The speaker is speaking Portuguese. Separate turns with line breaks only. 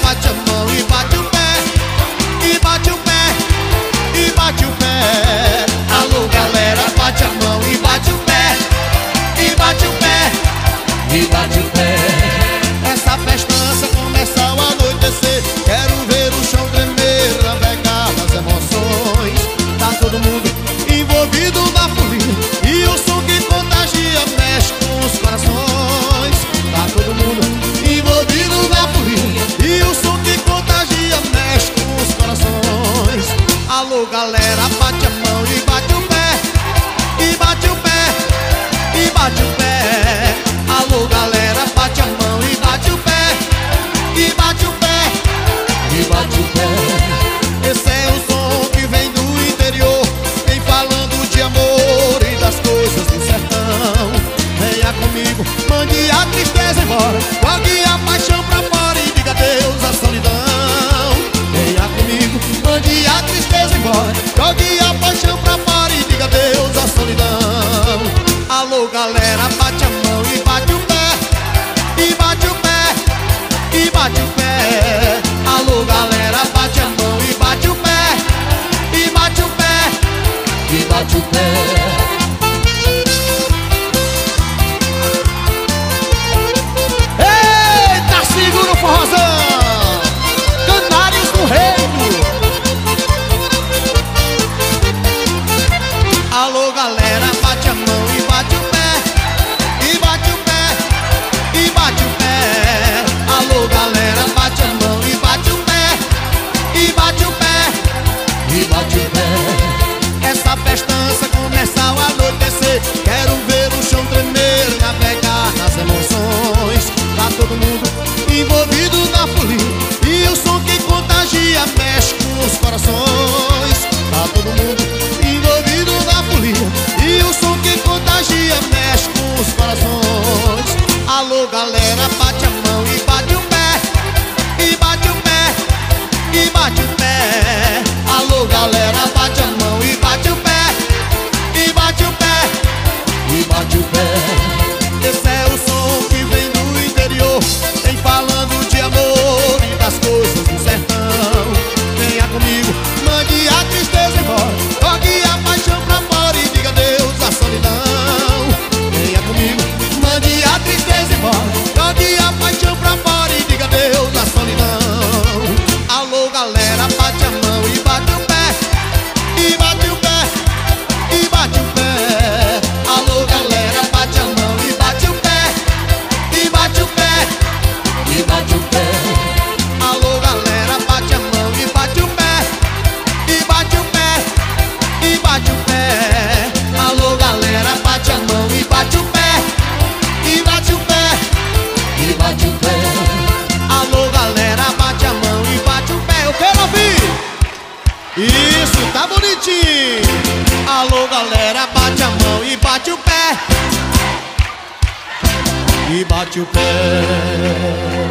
bate a mão e bate o pé. E bate o pé, e bate o pé. Alô galera, bate a mão e bate o pé. E bate o pé,
E bate o pé.
essa festança começa ao anoitecer. Quero ver o chão tremer, navegar nas emoções. Tá todo mundo envolvido na folia, e o som que contagia mexe com os corações. Tá todo mundo envolvido na folia, e o som que contagia mexe com os corações. Alô galera, bate a mão e bate o pé. E bate o pé, e bate o pé. Alô galera, bate a mão e bate o pé. E bate o pé,
E bate o pé.
esse é o som que vem do interior, vem falando de amor e das coisas do sertão. Venha comigo, mande a tristeza embora, jogue a paixão pra fora e diga adeus à solidão. Venha comigo, mande a tristeza embora, jogue a paixão pra fora e diga adeus à solidão. Alô galera, bate a mão e bate o pé. E bate o pé, e bate o pé. Alô galera, bate a mão e bate o pé. E bate o pé,
E bate o pé.
eita, segura o forrozão. Canários do Reino. Alô galera, bate a mão e bate o pé. E bate o pé, e bate o pé. Alô galera, bate a mão e bate o pé. E bate o pé,
E bate o pé.
essa festança começa ao anoitecer. Quero ver o chão tremer, navegar nas emoções. Tá todo mundo envolvido na folia, e o som que contagia mexe com os corações. Tá todo mundo envolvido na folia, e o som que contagia mexe com os corações. Alô galera, bate a mão e bate o pé. E bate o pé, e bate o pé. Alô galera, bate a mão e bate o pé. E bate o pé,
E bate o pé.
esse é o som que vem do interior, vem falando de amor e das coisas do sertão. Venha comigo, mande a tristeza embora, jogue a paixão pra fora e diga adeus à solidão. Venha comigo, mande a tristeza embora, jogue a paixão pra fora e diga adeus à solidão. Alô galera, bate a mão e bate o pé. E bate o pé, e bate o pé. Alô galera, bate a mão e bate o pé. E bate o pé,
E bate o pé.
alô galera, bate a mão e bate o pé. E bate o pé, e bate o pé. Alô galera, bate a mão e bate o pé. E bate o pé,
E bate o pé.
alô galera, bate a mão e bate o pé. Eu quero ouvir. Isso, tá bonitinho. Alô galera, bate a mão e bate o pé. E bate o pé.